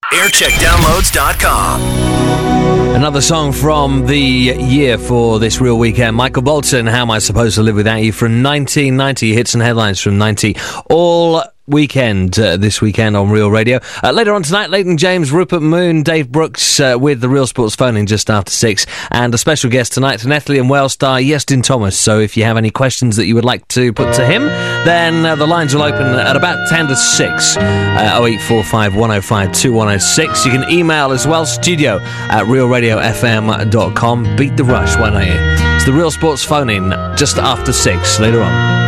aircheckdownloads.com. Another song from the year for this real weekend. Michael Bolton, How Am I Supposed to Live Without You, from 1990. Hits and headlines from 90. All weekend this weekend on Real Radio. Later on tonight, Leighton James, Rupert Moon, Dave Brooks with the Real Sports Phone in just after 6. And a special guest tonight, Netherly and Wales star Iestyn Thomas. So if you have any questions that you would like to put to him, then the lines will open at about 10 to 6. 0845 105 2106. You can email as well, studio@realradiofm.com. Beat the rush, why don't you? It's the Real Sports Phone in just after 6 later on.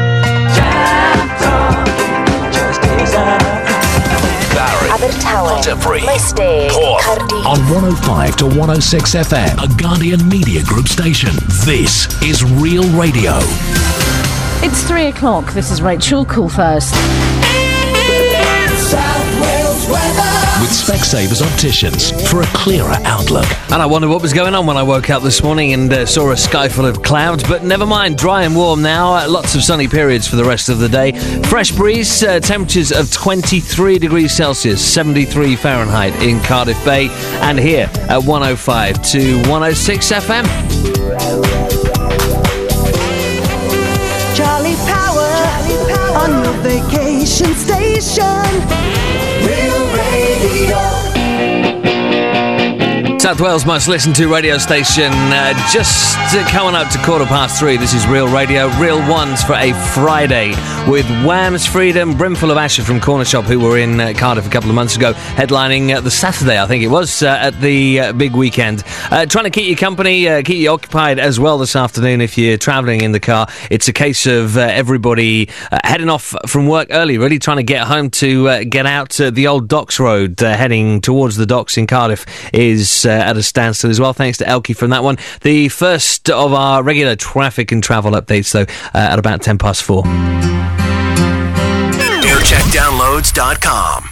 On 105 to 106 FM, a Guardian Media Group station. This is Real Radio. It's 3 o'clock. This is Rachel. Cool first. South Wales weather. With Specsavers Opticians for a clearer outlook. And I wondered what was going on when I woke up this morning and saw a sky full of clouds, but never mind, dry and warm now. Lots of sunny periods for the rest of the day. Fresh breeze, temperatures of 23 degrees Celsius, 73 Fahrenheit in Cardiff Bay, and here at 105 to 106 FM. Charlie Power on your vacation station. Real Radio. South Wales' most listened to radio station, just coming up to 3:15. This is Real Radio, Real Ones for a Friday, with Wham's Freedom, Brimful of Asher from Corner Shop, who were in Cardiff a couple of months ago, headlining the Saturday, I think it was, at the big weekend. Trying to keep you company, keep you occupied as well this afternoon if you're travelling in the car. It's a case of everybody heading off from work early, really trying to get home to get out. The old Docks Road, heading towards the docks in Cardiff, is at a standstill as well. Thanks to Elkie from that one. The first of our regular traffic and travel updates, though, at about 4:10. aircheckdownloads.com.